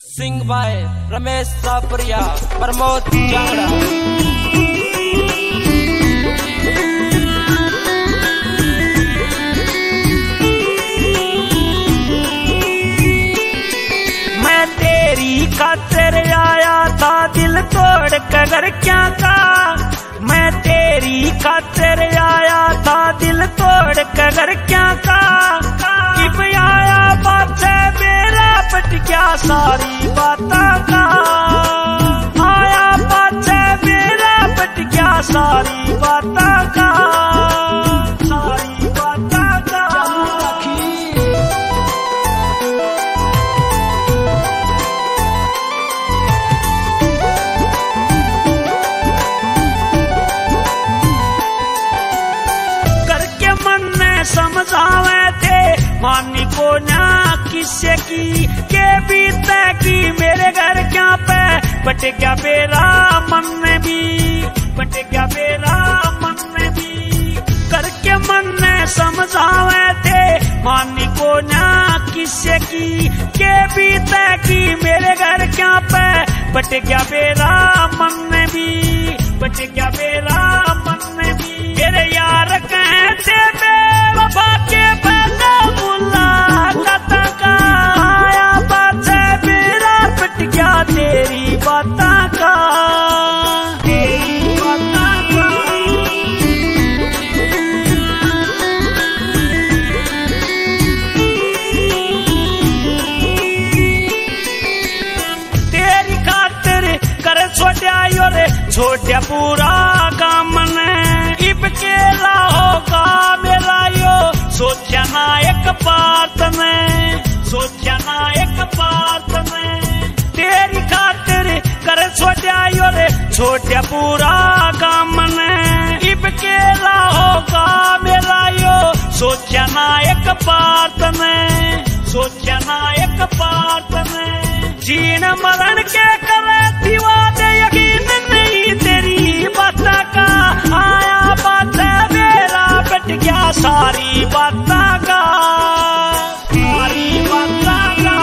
सिंह भाई, रमेश सापरिया, प्रमोद जांगड़ा। मैं तेरी खातिर आया था दिल तोड़ कर क्या का। मैं तेरी खातिर आया था दिल तोड़ कर क्या का। कि आया बात है मेरा पट क्या सारी बाता का। आया बात है मेरा पट क्या सारी बाता का। सारी बाता का करके मन ने समझावे थे मानी को ना किसे की के बीते की मेरे घर क्या पे बट क्या बेरा मन में भी बट क्या बेरा मन में भी करके मन ने समझावे थे मानी को ना किसे की के बीते की मेरे घर क्या पे बट क्या बेरा मन में भी बट क्या बेरा मन में भी। मेरे यार कहते बेवफा के पहले मुलाकात का। आया बात है मेरा पट गया तेरी बाता का। तेरी बाता का तेरी खातिर कर छोड़िया रे छोटिया पूरा काम ने इब केला होगा मेरा यो। सोचा ना एक बात में सोचा ना एक बात में तेरी खातिर कर छोड़िया रे छोटिया पूरा काम ने इब केला होगा मेरा यो। सोचा ना एक बात में सोचा ना एक बात में जीन मरण के करे दीवा दे यकीन नहीं तेरी बाता का। आया बात है मेरा बट गया सारी बाता का। सारी बाता का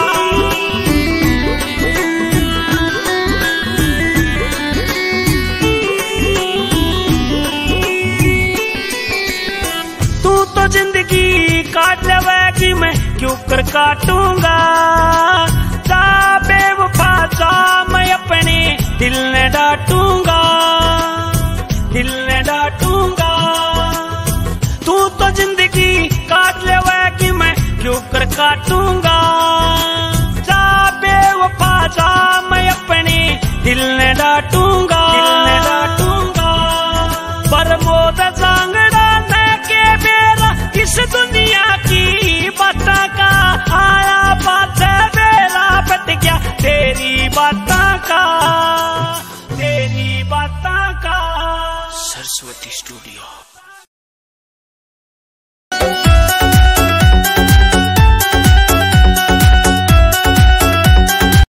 तू तो जिंदगी काट लेगी मैं क्यों कर काटूंगा। जा बेवफा जा मैं अपने दिल ने डांटूंगा दिल ने डांटूंगा। तू तो जिंदगी काट लेगी मैं क्यों कर काटूंगा। जा बेवफा जा मैं अपने दिल ने डांटूंगा दिल ने डांटूंगा। प्रमोद जांगड़ा ने के मेरा इस दुनिया की बाता का। आया बात है मेरा बट गया तेरी बाता का। तेरी बाता का। सरस्वती स्टूडियो।